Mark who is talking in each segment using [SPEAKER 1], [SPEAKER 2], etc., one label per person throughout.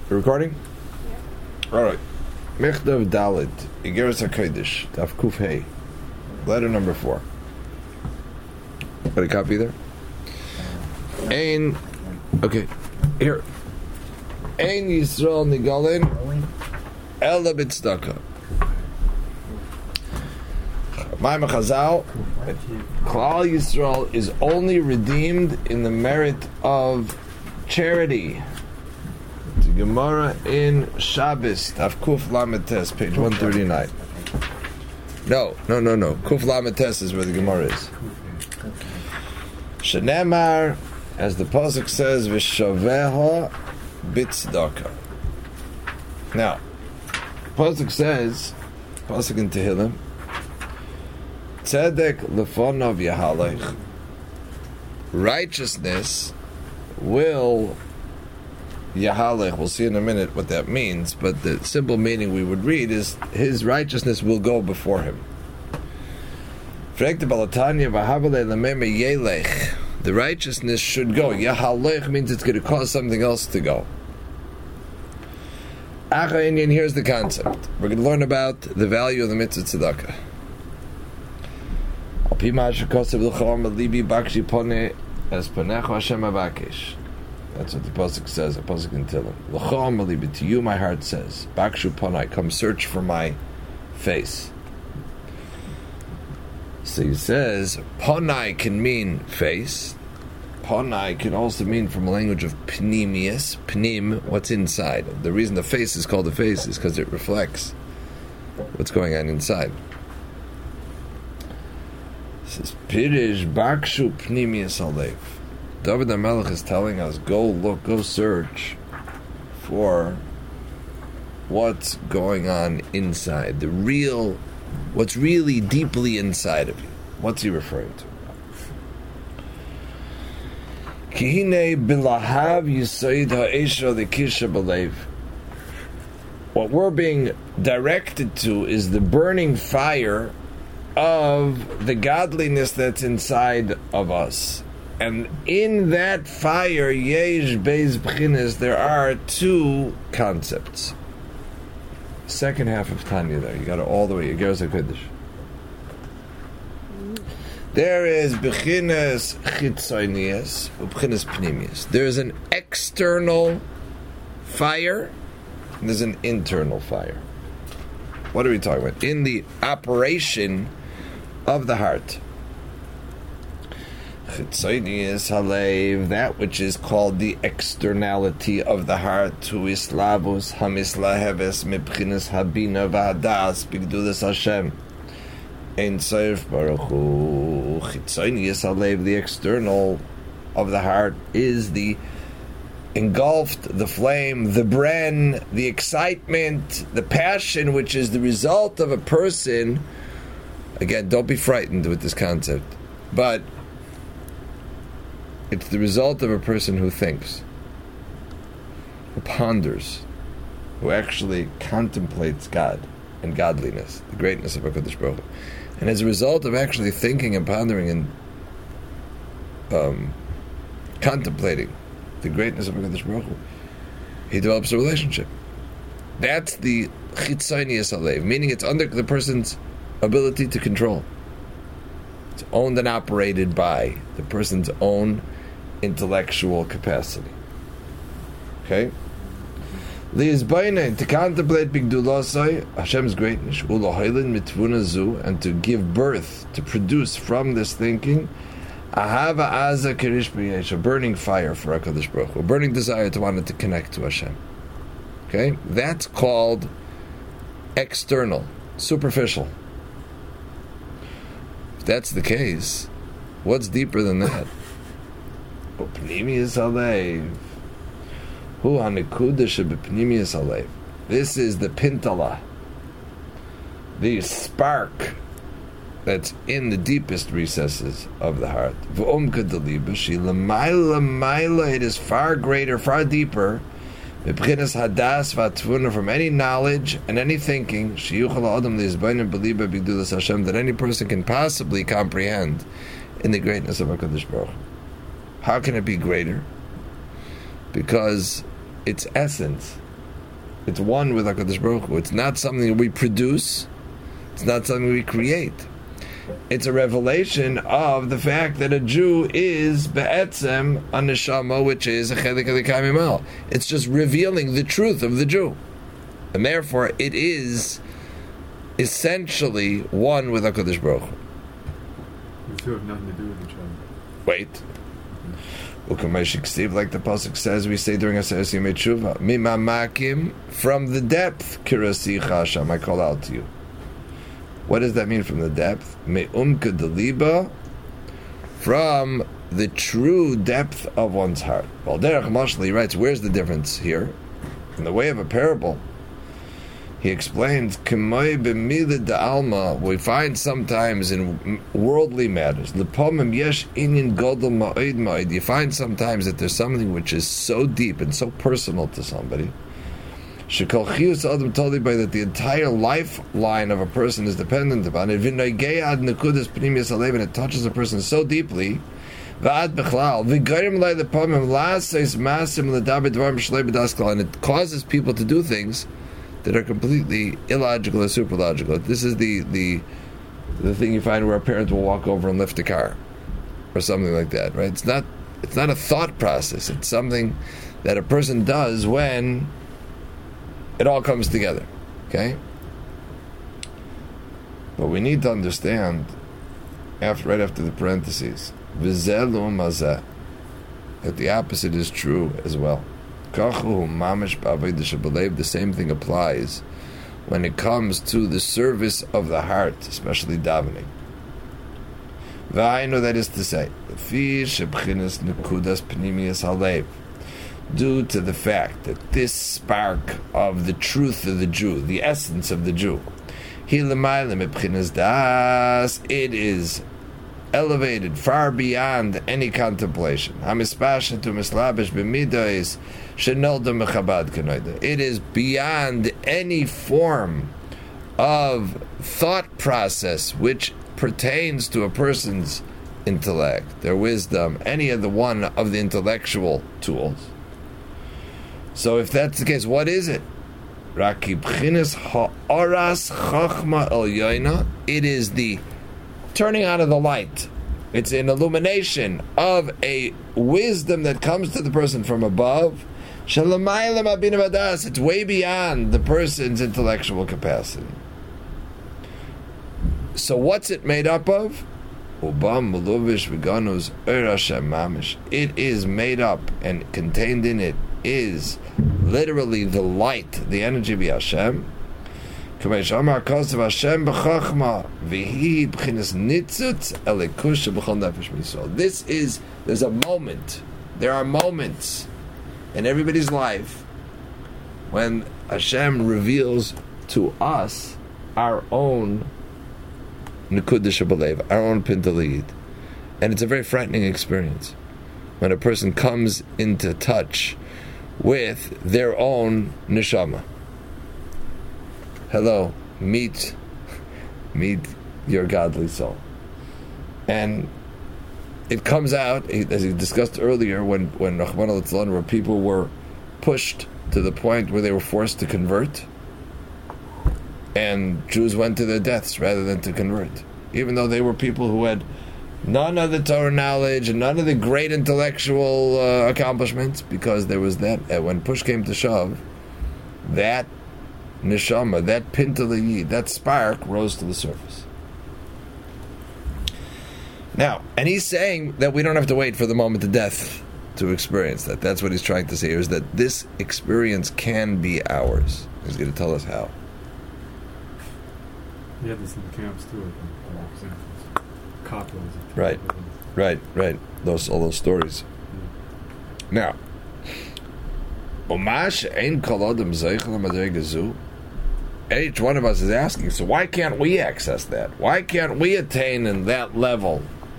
[SPEAKER 1] recording? Yeah. Alright. Mechtav Dalit, Igeres HaKodesh, Daf Kuf Hey, letter number 4. Got a copy there? Ein, okay, here. Ein Yisrael Nigalin, Ela B'Tzedakah. Ma'amar Chazal, Klal Yisrael is only redeemed in the merit of charity. The Gemara in Shabbos, Daf Kuf Lamed Tes, page 139. No. Kuf Lamed Tes is where the Gemara is. Shenemar, as the pasuk says, V'shaveha b'tzedakah. Now, pasuk says, pasuk in Tehillim, Tzedek lefonav yahalech. Righteousness will yahalech. We'll see in a minute what that means, but the simple meaning we would read is his righteousness will go before him. The righteousness should go. Yahalech means it's going to cause something else to go. Here's the concept. We're going to learn about the value of the mitzvah tzedakah. That's what the pasuk says. The pasuk in Tehillim. To you, my heart says, "Bakshu panai, come search for my face." So he says, "Panai" can mean face. Panai can also mean from a language of pnimius. Pnim, what's inside. The reason the face is called a face is because it reflects what's going on inside. It says, "Pirish bakshu pnimius alev." David HaMelech is telling us, go search for what's going on inside. What's really deeply inside of you. What's he referring to? Kihine bilahav yisoid ha'esha lekisha b'leiv. What we're being directed to is the burning fire of the godliness that's inside of us. And in that fire, yesh beis b'chinas, there are two concepts. Second half of Tanya there. You got it all the way. Igeres HaKodesh. There is b'chinas chitzonius, b'chinas pnimius. There is an external fire, and there's an internal fire. What are we talking about? In the operation of the heart. Chitzonius halev, that which is called the externality of the heart, to islavus hamislaheves mibchinas habina v'hadas b'gdulas Hashem ein sof baruch hu. Chitzonius halev, the external of the heart, is the engulfed, the flame, the bren, the excitement, the passion, which is the result of a person. Again, don't be frightened with this concept, but it's the result of a person who thinks, who ponders, who actually contemplates God and godliness, the greatness of HaKadosh Baruch Hu. And as a result of actually thinking and pondering and contemplating the greatness of HaKadosh Baruch Hu, he develops a relationship. That's the chitzonius alev, meaning it's under the person's ability to control. It's owned and operated by the person's own intellectual capacity. Okay? To contemplate bigdulasai, Hashem's greatness, and to give birth, to produce from this thinking, ahava aza kirish b'yesh, a burning fire for HaKadosh Baruch Hu, a burning desire to want to connect to Hashem. Okay? That's called external, superficial. If that's the case, what's deeper than that? Pnimius alev. Hu hanekuda shebepnimius alev. This is the pintala, the spark that's in the deepest recesses of the heart. V'omka deliba she l'mayla. It is far greater, far deeper. B'pchinas hadas v'atvuna, from any knowledge and any thinking. Sheyuchal adam le'izbayin b'liba b'gdulas Hashem, that any person can possibly comprehend in the greatness of HaKadosh Baruch Hu. How can it be greater? Because its essence It's one with HaKadosh Baruch Hu. It's not something we produce. It's not something we create. It's a revelation of the fact that a Jew is be'etzem a neshama, which is a chelik elikay mimel. It's just revealing the truth of the Jew. And therefore, it is essentially one with HaKadosh Baruch Hu.
[SPEAKER 2] The two have nothing to do with each other.
[SPEAKER 1] Wait. Like the pasuk says, we say during Aseret Yemei Tshuva, Mimamakim, from the depth, Kirasicha Hashem, I call out to you. What does that mean from the depth? Me'umka deliba, from the true depth of one's heart. Well, Derech Mashli writes, where's the difference here? In the way of a parable, he explains, K'may b'milad da'alma, we find sometimes in worldly matters, L'pomim yesh inyan godel ma'od ma'od, you find sometimes that there's something which is so deep and so personal to somebody, Shekol chiyus adam totally by that the entire lifeline of a person is dependent upon it, V'noigei ad nekudas pnimiyas halev, and it touches a person so deeply, V'ad bechlal, V'goyim lai l'pomim la'asais masim l'daber dvarim shlei b'das klal, and it causes people to do things that are completely illogical or superlogical. This is the thing you find where a parent will walk over and lift a car, or something like that, right? It's not a thought process. It's something that a person does when it all comes together. Okay? But we need to understand, right after the parentheses, v'zelu mazeh, that the opposite is true as well. The same thing applies when it comes to the service of the heart, especially davening. That is to say, due to the fact that this spark of the truth of the Jew, the essence of the Jew, it is elevated far beyond any contemplation. It is beyond any form of thought process which pertains to a person's intellect, their wisdom, any of the one of the intellectual tools. So if that's the case, what is it? It is the turning on of the light. It's an illumination of a wisdom that comes to the person from above. It's way beyond the person's intellectual capacity. So what's it made up of? It is made up, and contained in it is literally the light, the energy of Hashem. This is, there are moments in everybody's life when Hashem reveals to us our own Nekudah Shebalev, our own Pintalid. And it's a very frightening experience when a person comes into touch with their own neshama. Hello, meet your godly soul. And it comes out, as he discussed earlier, when Rahman al-Tzlan, where people were pushed to the point where they were forced to convert, and Jews went to their deaths rather than to convert, even though they were people who had none of the Torah knowledge and none of the great intellectual accomplishments, because there was that, when push came to shove, that neshama, that pinta yid, that spark rose to the surface. Now, and he's saying that we don't have to wait for the moment of death to experience that. That's what he's trying to say here, is that this experience can be ours. He's going to tell us how.
[SPEAKER 2] You had this in the camps too, I think, couples.
[SPEAKER 1] Right. All those stories. Now, each one of us is asking, so why can't we access that? Why can't we attain in that level?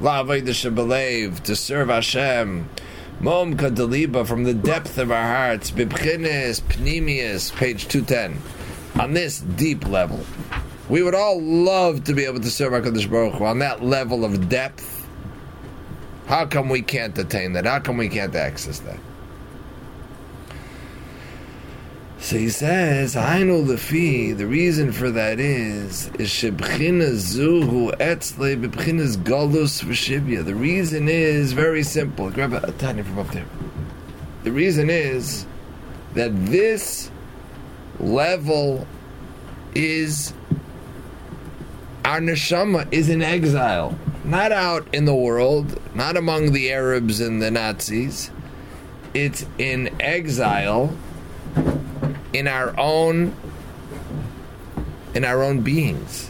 [SPEAKER 1] To serve Hashem, Mom Kadaliba, from the depth of our hearts, Bibchines, Pnimius, page 210. On this deep level, we would all love to be able to serve HaKadosh Baruch Hu on that level of depth. How come we can't attain that? How come we can't access that? So he says, Hainu Lefi, the reason for that is Shebchina Zuhu Etzle Bebchinas Galus V'Shibya. The reason is very simple. Grab a tiny from up there. The reason is that this level is, our neshama is in exile. Not out in the world, not among the Arabs and the Nazis. It's in exile in our own beings.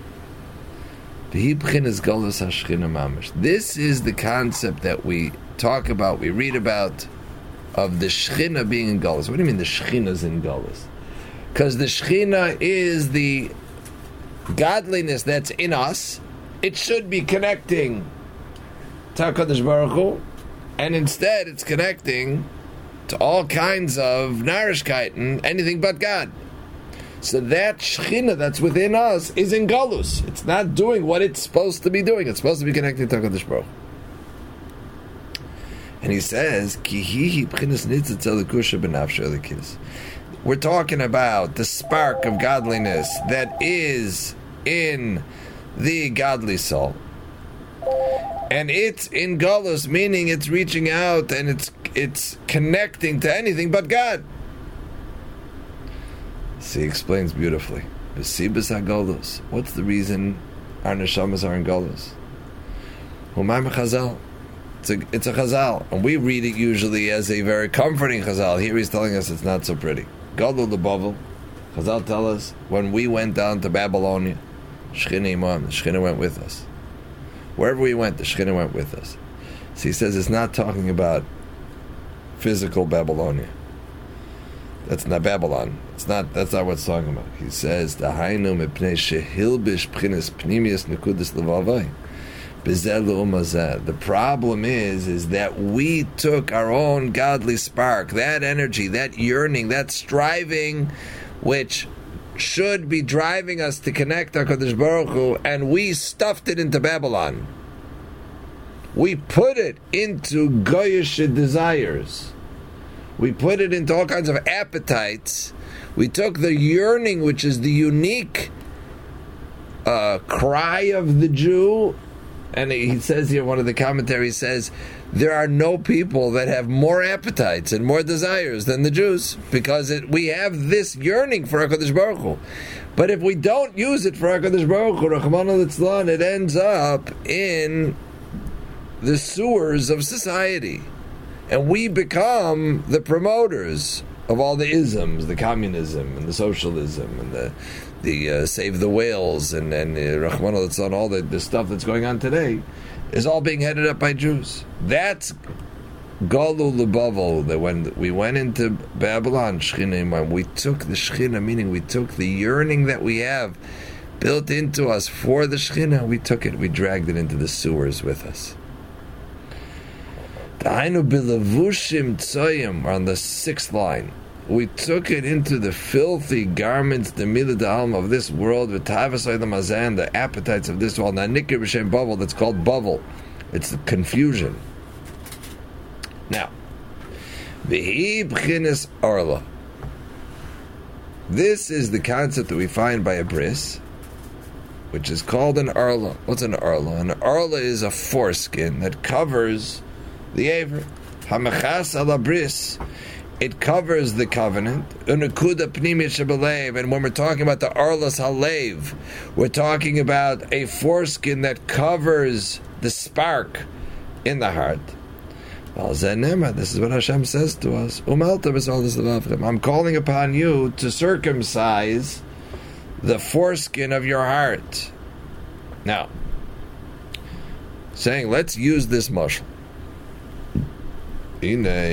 [SPEAKER 1] This is the concept that we talk about, we read about, of the Shechina being in Galus. What do you mean the Shechina is in Galus? Because the Shechina is the godliness that's in us. It should be connecting to HaKadosh Baruch Hu, and instead it's connecting to all kinds of narishkeiten, anything but God. So that Shechina that's within us is in Galus. It's not doing what it's supposed to be doing. It's supposed to be connecting to HaKadosh Baruch Hu. And he says, we're talking about the spark of godliness that is in the godly soul. And it's in Galus, meaning it's reaching out and it's connecting to anything but God. So he explains beautifully. What's the reason our neshamas are in Galus? It's a chazal, and we read it usually as a very comforting chazal. Here he's telling us it's not so pretty. Gadol lebavel. Chazal tell us when we went down to Babylonia, Shechina Imam, the Shechina went with us. Wherever we went, the Shechina went with us. So he says it's not talking about physical Babylonia. That's not Babylon. That's not what it's talking about. He says the Hainu mipnei shehilbish p'chinas pnimius nekudas levavai. The problem is that we took our own godly spark, that energy, that yearning, that striving, which should be driving us to connect our HaKadosh Baruch Hu, and we stuffed it into Babylon. We put it into goyish desires. We put it into all kinds of appetites. We took the yearning, which is the unique cry of the Jew. And he says here, one of the commentaries says, there are no people that have more appetites and more desires than the Jews, because we have this yearning for HaKadosh Baruch Hu. But if we don't use it for HaKadosh Baruch Hu, Rachmana litzlan, it ends up in the sewers of society. And we become the promoters of all the isms, the communism and the socialism and the save the whales and Rachmana litzlan, all the stuff that's going on today is all being headed up by Jews. That's Galu Lebavel, that when we went into Babylon, Shechina, we took the Shechina, meaning we took the yearning that we have built into us for the Shechina, we dragged it into the sewers with us. Ta'ainu bilavushim tzoyim, on the 6th line. We took it into the filthy garments, the milah da'alma of this world, the appetites of this world. Now, nikir b'shem bavel, that's called bavel. It's the confusion. Now, v'hi b'chinas arla. This is the concept that we find by a bris, which is called an arla. What's an arla? An arla is a foreskin that covers the aver. Hamachas ala bris. It covers the covenant. And when we're talking about the Arlas Halev, we're talking about a foreskin that covers the spark in the heart. This is what Hashem says to us. I'm calling upon you to circumcise the foreskin of your heart. Now, saying, let's use this mashal. By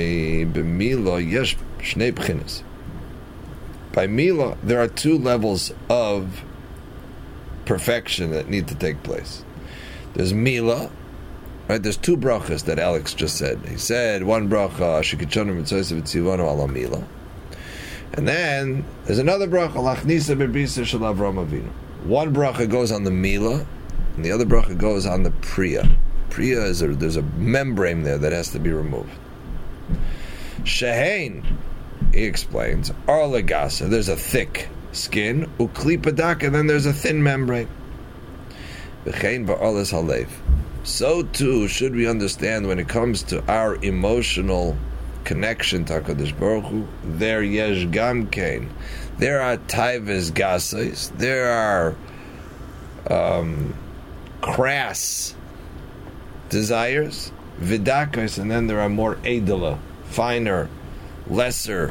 [SPEAKER 1] Mila, there are 2 levels of perfection that need to take place. There's Mila, right? There's 2 brachas that Alex just said. He said one bracha, Shekitchonim Mitzvah Tzivanu ala Mila. And then there's another bracha, Lachnisa Bebrisa Shel Avram Avinu. One bracha goes on the Mila, and the other bracha goes on the Priya. Priya is there's a membrane there that has to be removed. Shehain he explains, Arlagasa, there's a thick skin, Uklipadak, and then there's a thin membrane. V'chein ba'arlas halev. So too should we understand when it comes to our emotional connection to HaKadosh Baruch Hu, there yesh gam kein. There are taivas gasais, there are crass desires, vidakos, and then there are more edela, finer, lesser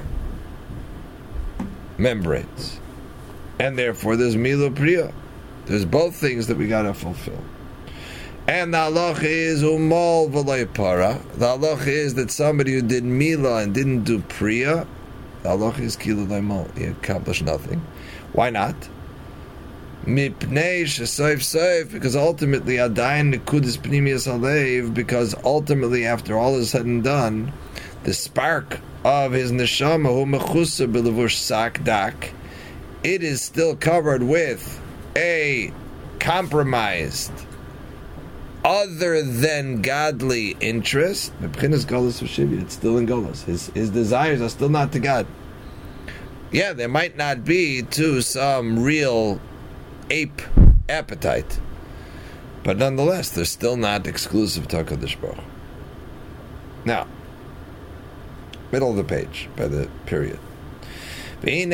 [SPEAKER 1] membranes. And therefore there's mila priya. There's both things that we gotta fulfill. And the halacha is umal v'loi para. The halacha is that somebody who did mila and didn't do priya, the halacha is kila leimal. He accomplished nothing. Why not? Mipnei shesoif soif, because ultimately adayin nekudis pnimiyas halev, because ultimately after all is said and done, the spark of his neshama hu mechusa b'levush sak dak, it is still covered with a compromised, other than godly interest. It's still in Golos. His desires are still not to God. Yeah, there might not be to some real ape appetite, but nonetheless, they're still not exclusive to HaKadosh Baruch Hu. Now, middle of the page, by the period. When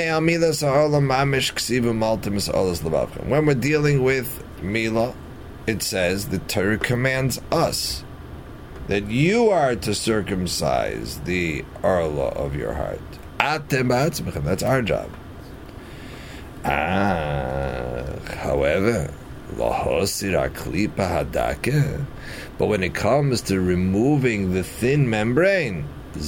[SPEAKER 1] we're dealing with Mila, it says the Torah commands us that you are to circumcise the arla of your heart. That's our job. However, but when it comes to removing the thin membrane,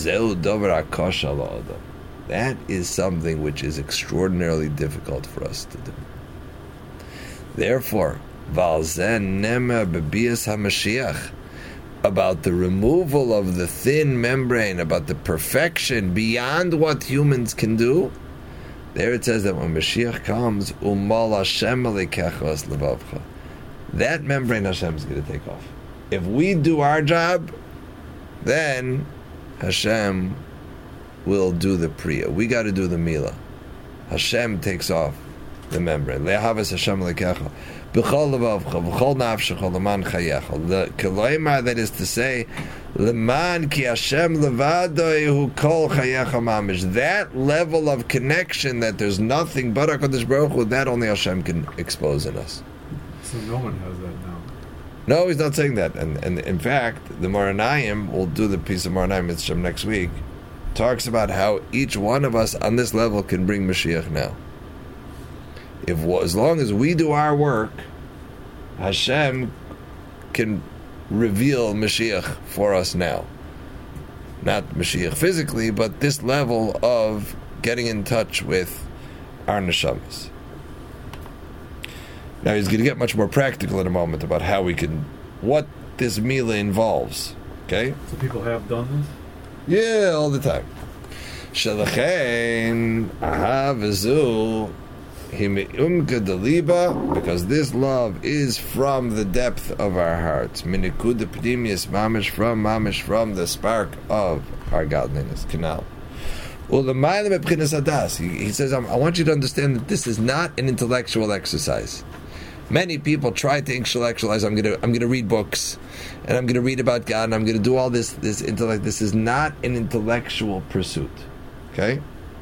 [SPEAKER 1] that is something which is extraordinarily difficult for us to do. Therefore, about the removal of the thin membrane, about the perfection beyond what humans can do, there it says that when Mashiach comes, that membrane Hashem is going to take off. If we do our job, then Hashem will do the priya. We got to do the mila. Hashem takes off the membrane. Le'ahavas Hashem lekecha b'chol levavcha b'chol nafshecha leman chayecha. That is to say, leman ki Hashem levadoi hu kol chayecha mamish. That level of connection that there's nothing but HaKadosh Baruch Hu, that only Hashem can expose in us.
[SPEAKER 2] So no one has that now.
[SPEAKER 1] No, he's not saying that. And in fact, the Moranayim, we'll do the piece of Moranayim Mitzvah next week, talks about how each one of us on this level can bring Mashiach now. As long as we do our work, Hashem can reveal Mashiach for us now. Not Mashiach physically, but this level of getting in touch with our neshamas. Now he's going to get much more practical in a moment about how we can, what this mila involves. Okay?
[SPEAKER 2] So people have done this?
[SPEAKER 1] Yeah, all the time. Shalachein ahavizu himiumka deliba, because this love is from the depth of our hearts. Minikud pnimius mamish, from the spark of our godliness. Canal. He says, I want you to understand that this is not an intellectual exercise. Many people try to intellectualize. I'm going to read books, and I'm going to read about God, and I'm going to do all this intellect. This is not an intellectual pursuit. Okay?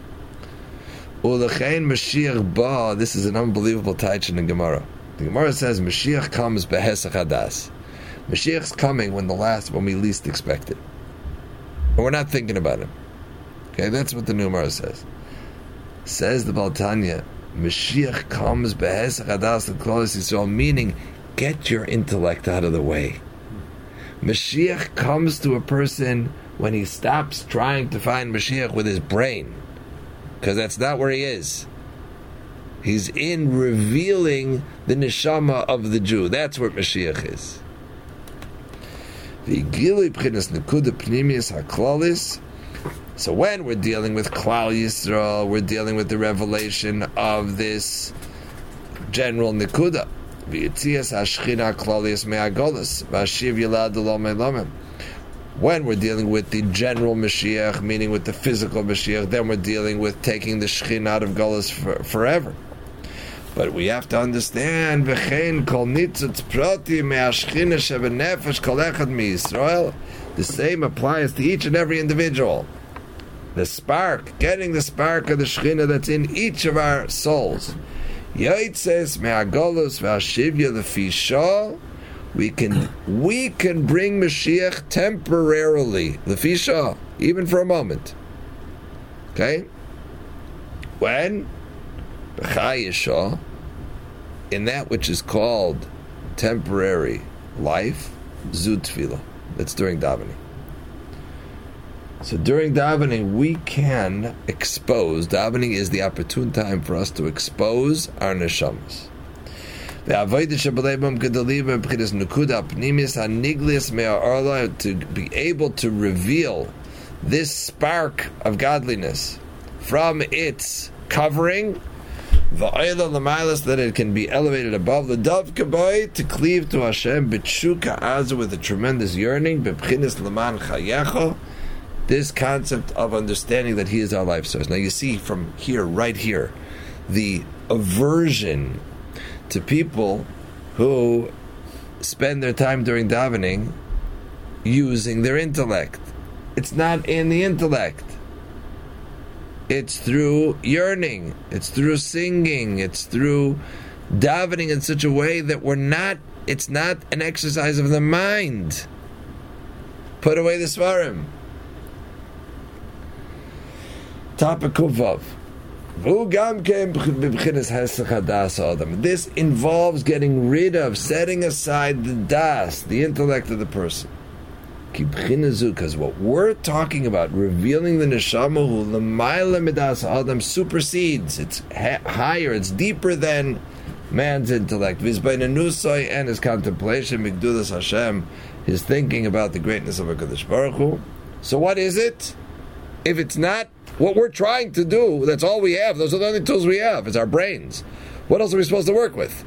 [SPEAKER 1] This is an unbelievable taichin in Gemara. The Gemara says Mashiach comes behesach hadas. Mashiach's coming when we least expect it, and we're not thinking about him. Okay, that's what the Gemara says. Says the Baal Tanya, Mashiach comes behesach hadas l'klal Yisrael, meaning get your intellect out of the way. Mashiach comes to a person when he stops trying to find Mashiach with his brain, because that's not where he is. He's in revealing the neshama of the Jew. That's where Mashiach is. So when we're dealing with Klal Yisrael, we're dealing with the revelation of this general Nikuda. When we're dealing with the general Mashiach, meaning with the physical Mashiach, then we're dealing with taking the Shechin out of Golus forever. But we have to understand, v'chein kol nitzutz proti me'ashchina shebenefesh kol echad miYisrael. The same applies to each and every individual. The spark, getting the spark of the Shechina that's in each of our souls. Yotzes me'agolus v'ashivya lefi shah. We can bring Mashiach temporarily, lefi shah, even for a moment. Okay? When? B'chai in that which is called temporary life, zu tefillah. That's during davening. So during davening, we can expose. Davening is the opportune time for us to expose our neshamas. To be able to reveal this spark of godliness from its covering, that it can be elevated above the dove kaboy, to cleave to Hashem b'tshuka azu, with a tremendous yearning, b'bchinis leman chayecho, this concept of understanding that He is our life source. Now you see from here, right here, the aversion to people who spend their time during davening using their intellect. It's not in the intellect. It's through yearning. It's through singing. It's through davening in such a way that it's not an exercise of the mind. Put away the svarim. Topic Vav. This involves getting rid of, setting aside the das, the intellect of the person. Because what we're talking about, revealing the neshama who l'mayla midas adam, supersedes. It's higher, it's deeper than man's intellect. Vizbainanusai, and his contemplation, migdulas Hashem, his thinking about the greatness of HaKadosh Baruch Hu. So what is it? If it's not what we're trying to do, that's all we have. Those are the only tools we have. It's our brains. What else are we supposed to work with?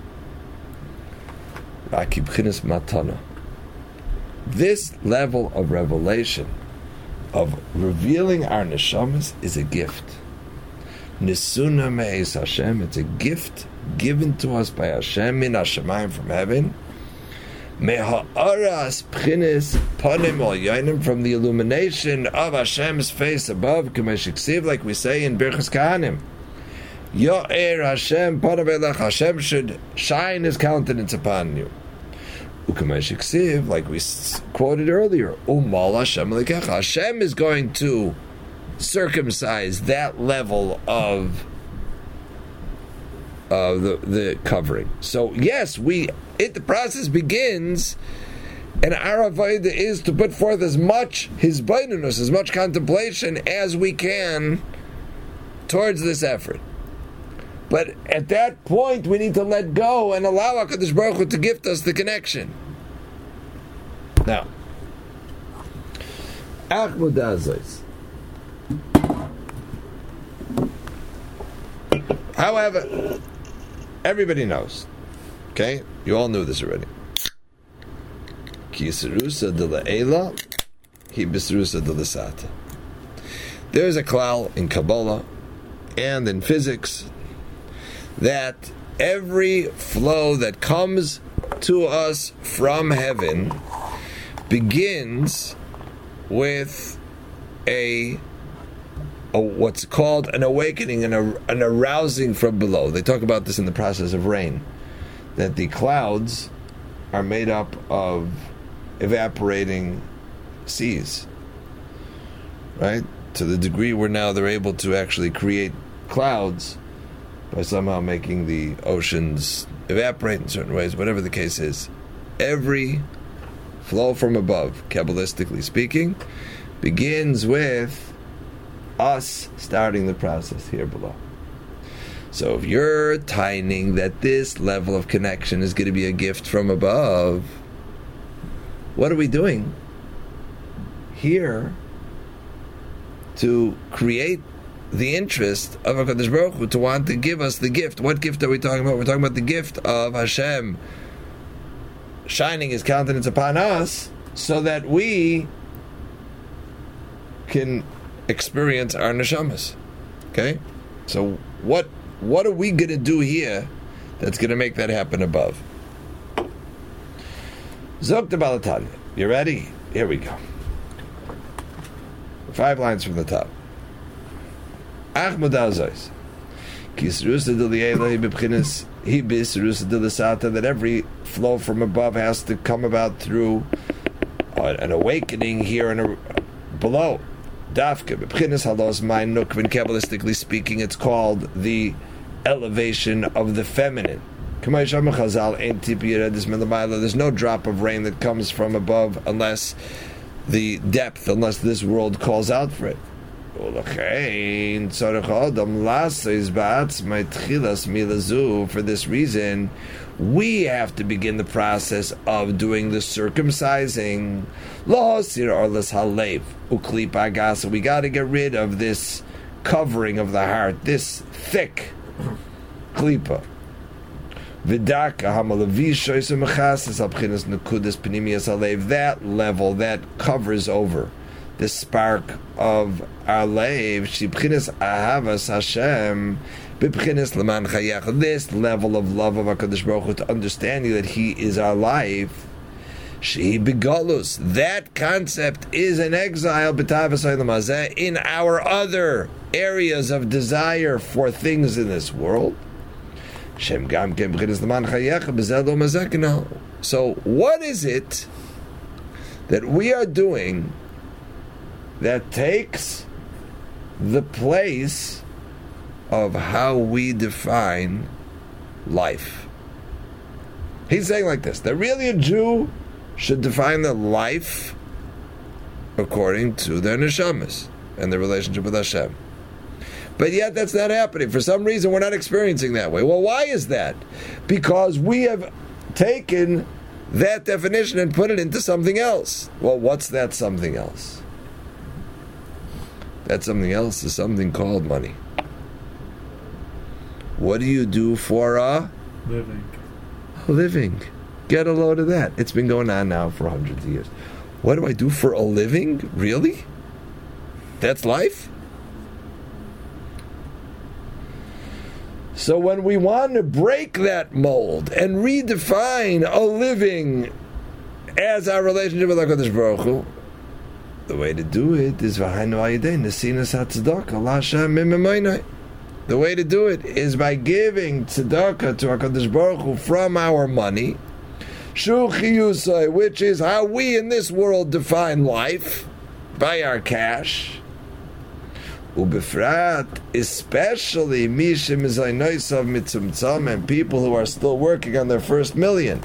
[SPEAKER 1] Matana. This level of revelation, of revealing our neshamas, is a gift. Nisuna me'es Hashem. It's a gift given to us by Hashem in Hashemayim, from heaven. Me'ha'aras p'chines panim ol yainim, from the illumination of Hashem's face above, k'meshiksiv, like we say in Birchas Kahanim. Yo'er Hashem panim elach. Hashem should shine His countenance upon you. U'k'meshiksiv, like we quoted earlier, u'mal Hashem l'kecha. Hashem is going to circumcise that level of the covering. So yes, the process begins, and our avodah is to put forth as much hisbainunus, as much contemplation as we can towards this effort. But at that point, we need to let go and allow HaKadosh Baruch Hu to gift us the connection. Now, however, everybody knows. Okay? You all knew this already. Ki yisrusa de la'ela, ki bisrusa de l'sata. There's a klal in Kabbalah and in physics that every flow that comes to us from heaven begins with a what's called an awakening and an arousing from below. They talk about this in the process of rain, that the clouds are made up of evaporating seas, right? To the degree where now they're able to actually create clouds by somehow making the oceans evaporate in certain ways, whatever the case is. Every flow from above, Kabbalistically speaking, begins with us starting the process here below. So if you're tining that this level of connection is going to be a gift from above, what are we doing here to create the interest of HaKadosh Baruch Hu to want to give us the gift? What gift are we talking about? We're talking about the gift of Hashem shining His countenance upon us so that we can experience our neshamas. Okay? So what are we going to do here that's going to make that happen above? Zok the Balatanya. You ready? Here we go. 5 lines from the top. Achmud Azais. That every flow from above has to come about through an awakening here and below. Dafke, Kabbalistically speaking, it's called the elevation of the feminine. There's no drop of rain that comes from above unless this world calls out for it. For this reason, we have to begin the process of doing the circumcising. So we got to get rid of this covering of the heart, this thick klipa. That level that covers over the spark of our lave, this level of love of HaKadosh Baruch Hu, to understanding that He is our life. That concept is an exile in our other areas of desire for things in this world. So what is it that we are doing that takes the place of how we define life? He's saying like this, that really a Jew should define their life according to their neshamas and their relationship with Hashem. But yet that's not happening. For some reason we're not experiencing that way. Well, why is that? Because we have taken that definition and put it into something else. Well, what's that something else? That something else is something called money. What do you do for a
[SPEAKER 2] living?
[SPEAKER 1] A living. Get a load of that. It's been going on now for hundreds of years. What do I do for a living? Really? That's life? So when we want to break that mold and redefine a living as our relationship with HaKadosh Baruch Hu, the way to do it is the way to do it is by giving tzedakah to HaKadosh Baruch Hu from our money, which is how we in this world define life, by our cash. Ubefrat, especially Mishim Zainoisav Mitzumtzam, and people who are still working on their first million.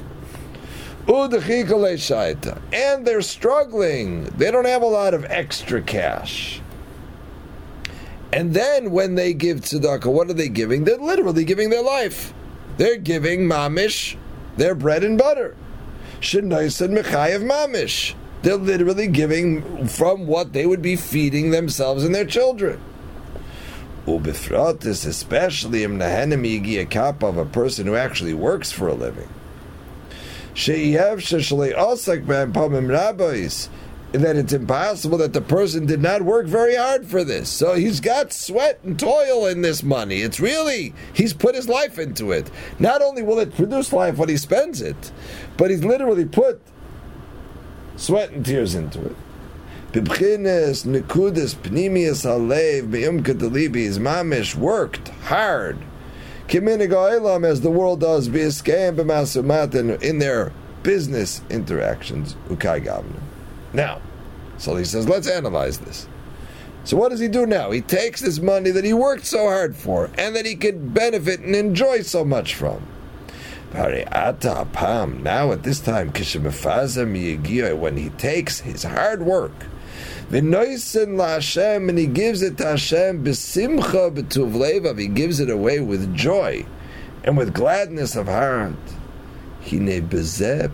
[SPEAKER 1] And they're struggling. They don't have a lot of extra cash. And then when they give tzedakah, what are they giving? They're literally giving their life. They're giving mamish, their bread and butter. Shenois and mechayev mamish. They're literally giving from what they would be feeding themselves and their children. Ubefratis, especially im nahenem yigi a kappa of a person who actually works for a living. Sheyev sheshalei osak b'pamim rabbis, that it's impossible that the person did not work very hard for this. So he's got sweat and toil in this money. It's really, he's put his life into it. Not only will it produce life when he spends it, but he's literally put sweat and tears into it. Bibchines, nekudas, pnimius halev, be'umkat delibi, his mamish worked hard. Kiminig ha'elam, as the world does, b'iskeim b'masumat, in their business interactions, ukai gavna. Now, so he says, let's analyze this. So what does he do now? He takes this money that he worked so hard for, and that he could benefit and enjoy so much from. Now at this time, when he takes his hard work, and he gives it to Hashem, he gives it away with joy and with gladness of heart. That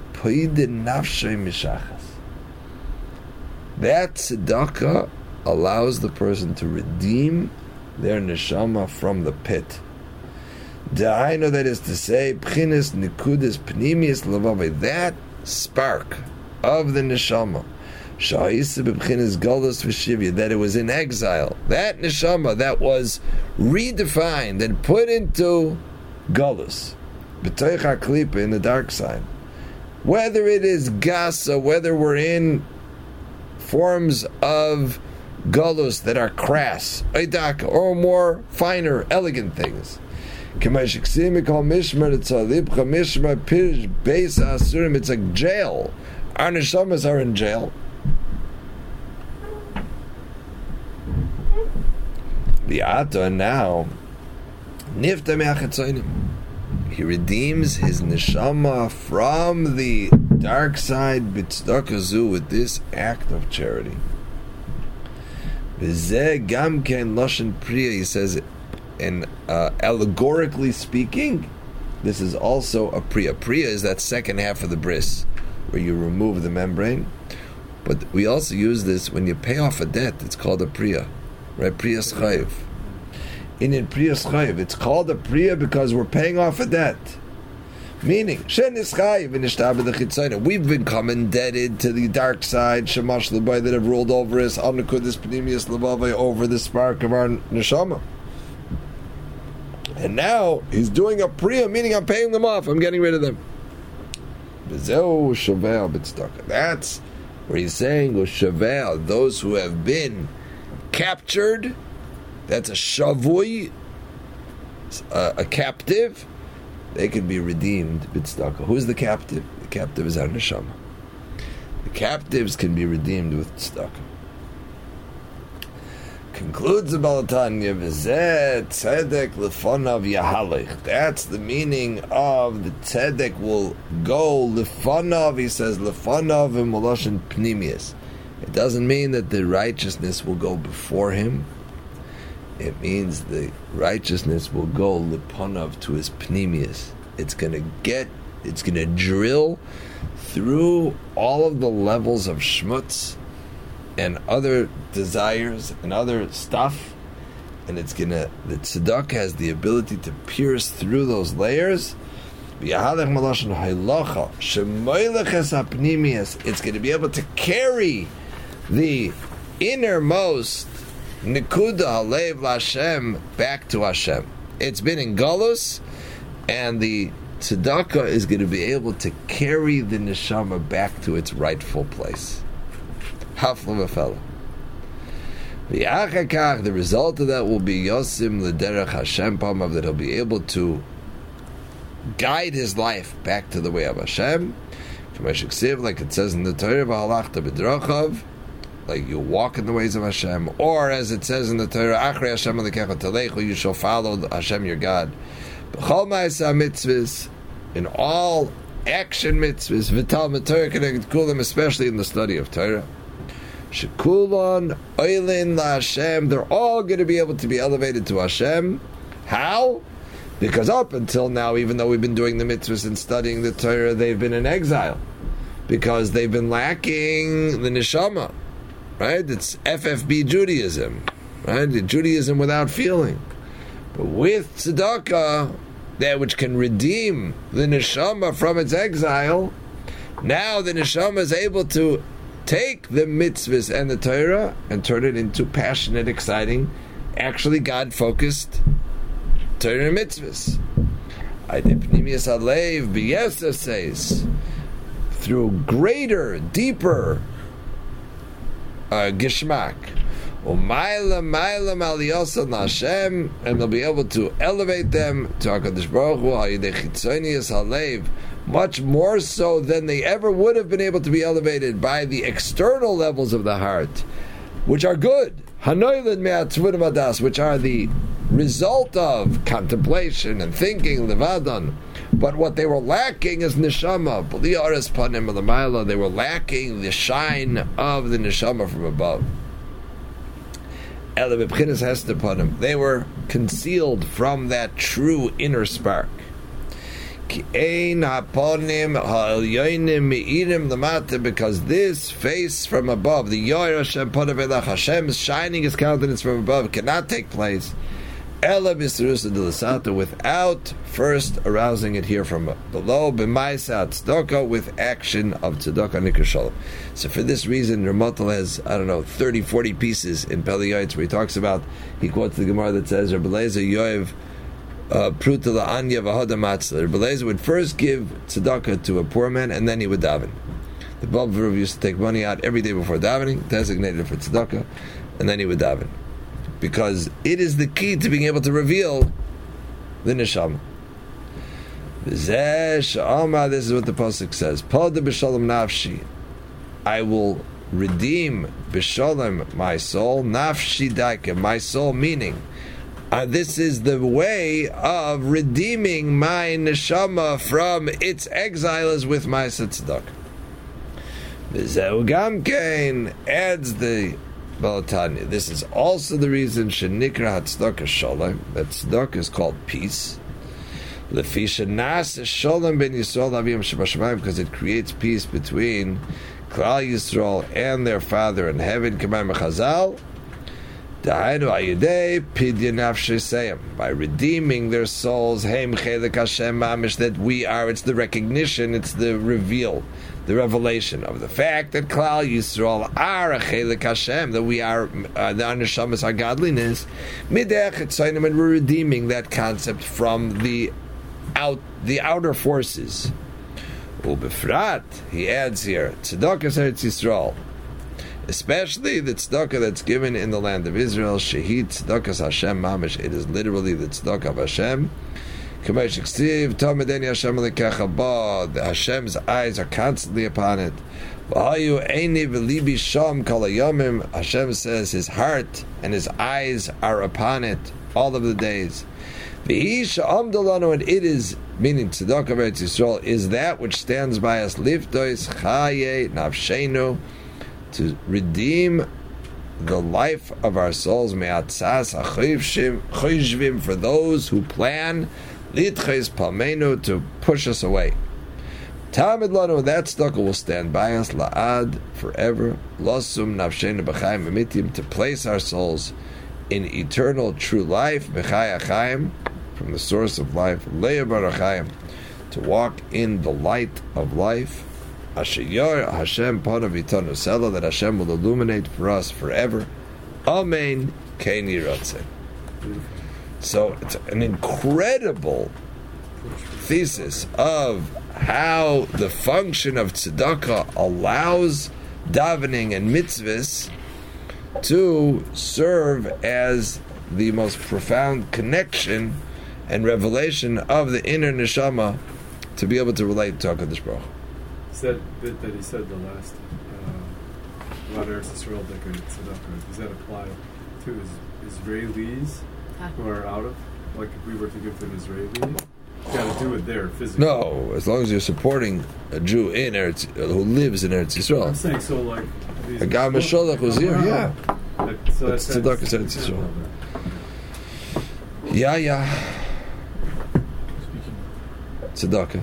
[SPEAKER 1] tzedakah allows the person to redeem their neshama from the pit. Da'ainu, that is to say, p'chinas nikudas pnimius levavai, that spark of the neshama, that it was in exile. That neshama that was redefined and put into galus, b'toich haklipa, in the dark side. Whether it is gasa, whether we're in forms of galus that are crass, oidaka, or more finer, elegant things. It's a jail. Our neshamas are in jail. The Ata now, he redeems his neshama from the dark side b'tzedakazu with this act of charity. V'zeh gam ken lashon priya, he says, and allegorically speaking, this is also a priya. Priya is that second half of the bris, where you remove the membrane. But we also use this when you pay off a debt. It's called a priya, right? Priya schayiv. In priya schayiv, it's called a priya because we're paying off a debt. Meaning, we've become indebted to the dark side, shamash l'bay, that have ruled over us, over the spark of our neshama. And now he's doing a priya, meaning I'm paying them off, I'm getting rid of them. That's where he's saying, those who have been captured, that's a shavui, a captive, they can be redeemed b'tzedakah. Who's the captive? The captive is our neshama. The captives can be redeemed with tzedakah. Concludes the Balatanya, v'zeh tzedek lefonav yahalech. That's the meaning of the tzedek will go lefonav. He says lefonav in moloshin pnimius. It doesn't mean that the righteousness will go before him. It means the righteousness will go leponav to his pnimius. It's going to drill through all of the levels of shmutz and other desires and other stuff, and the tzedakah has the ability to pierce through those layers. It's going to be able to carry the innermost nekuda halev l'Hashem back to Hashem. It's been in galus, and the tzedakah is going to be able to carry the neshama back to its rightful place. Hafla v'fela. The result of that will be Yosim l'derech Hashem pamav, that he'll be able to guide his life back to the way of Hashem. Like it says in the Torah, v'halachta b'drachav, like you walk in the ways of Hashem, or as it says in the Torah, achrei Hashem alekecha telechu, you shall follow Hashem your God. B'chol ma'aseh mitzvahs, in all action mitzvahs, v'tal m'Torah connected kulam, especially in the study of Torah. Shekulon oilin la'Hashem, they're all going to be able to be elevated to Hashem. How? Because up until now, even though we've been doing the mitzvahs and studying the Torah, they've been in exile because they've been lacking the neshama. Right? It's FFB Judaism, right? The Judaism without feeling. But with tzedakah, that which can redeem the neshama from its exile, now the neshama is able to take the mitzvahs and the Torah and turn it into passionate, exciting, actually God-focused Torah and mitzvahs. Pnimius Alev B'Yesa says, through greater, deeper Gishmak, and they'll be able to elevate them to HaKadosh Baruch Hu, much more so than they ever would have been able to be elevated by the external levels of the heart, which are good, which are the result of contemplation and thinking, levadan. But what they were lacking is neshama. They were lacking the shine of the neshama from above. They were concealed from that true inner spark. Because this face from above, the Yor Hashem Hashem's shining his countenance from above, cannot take place Ela b'sirusa d'lasata, without first arousing it here from below, b'maisa tzedakah, with action of tzedakah nikra shalom. So for this reason, Ramotel has, 30, 40 pieces in Peli Yoetz where he talks about, he quotes the Gemara that says, Rebbe Eliezer Yoev pruta la'anya v'hoda matzah. Rebbe Eliezer would first give tzedakah to a poor man, and then he would daven. The Baal V'ruv used to take money out every day before davening, designated it for tzedakah, and then he would daven. Because it is the key to being able to reveal the neshama. This is what the pasuk says: "Poda b'shalom nafshi," I will redeem b'shalom my soul, nafshi daike, my soul, meaning this is the way of redeeming my neshama from its exile is with my tzedakah. V'zeu gamkein adds the Balatanya. This is also the reason shenikra tzedakah shalom, that tzedakah is called peace. Lefisha nas shalom ben Yisrael avim shebashamayim, because it creates peace between Klal Yisrael and their Father in heaven. K'may mechazal da'aynu ayidei pidya nafshei seyam, by redeeming their souls. Heim chelek Hashem mamish, that we are. It's the recognition. It's the reveal. The revelation of the fact that Klal Yisrael are a Chelek Hashem, that we are the Neshamas, our godliness. Midech Etzayim, and we're redeeming that concept from the outer forces. Ubefrat, he adds here, Tzedakah Eretz Yisrael, especially the tzedakah that's given in the land of Israel. Shehid Tzedakah Hashem Mamish, it is literally the tzedakah of Hashem. Hashem's eyes are constantly upon it. Hashem says his heart and his eyes are upon it all of the days. And it is, meaning tzedakah Eretz Yisrael, is that which stands by us, liftois chaye nafshenu, to redeem the life of our souls, me'atzas ha'choyshvim, for those who plan litches palmenu, to push us away. Tamid lanu, that tzedakah will stand by us la'ad, forever. Losum nafshenu b'chaim emitim, to place our souls in eternal true life, b'chai achaim, from the source of life, le'er barachayim, to walk in the light of life. Asher Hashem panav itanu sela, that Hashem will illuminate for us forever. Amen. Kein yiratzeh. So it's an incredible thesis of how the function of tzedakah allows davening and mitzvahs to serve as the most profound connection and revelation of the inner neshama to be able to relate to HaKadosh Baruch Hu.
[SPEAKER 2] That bit that he said the last about Eretz Yisrael tzedakah, does that apply to Israelis who are out of, like if we were to give to an Israeli, you got to do it there physically?
[SPEAKER 1] No, as long as you're supporting a Jew in Eretz, who lives in Eretz Yisrael.
[SPEAKER 2] I'm saying, so like
[SPEAKER 1] a guy Mesholach who's here, yeah.
[SPEAKER 2] So
[SPEAKER 1] that's tzedakah Eretz Yisrael. Yeah. Tzedakah.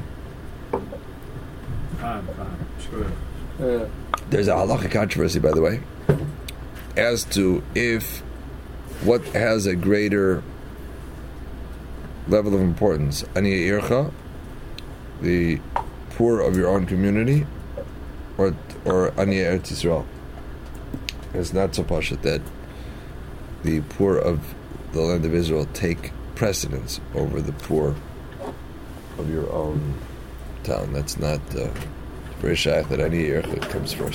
[SPEAKER 1] There's a halacha controversy, by the way, as to what has a greater level of importance: Ani Ircha, the poor of your own community, or Ani Eretz Yisrael. It's not so pashut that the poor of the land of Israel take precedence over the poor of your own town. That's not very shy that Ani Ircha comes first.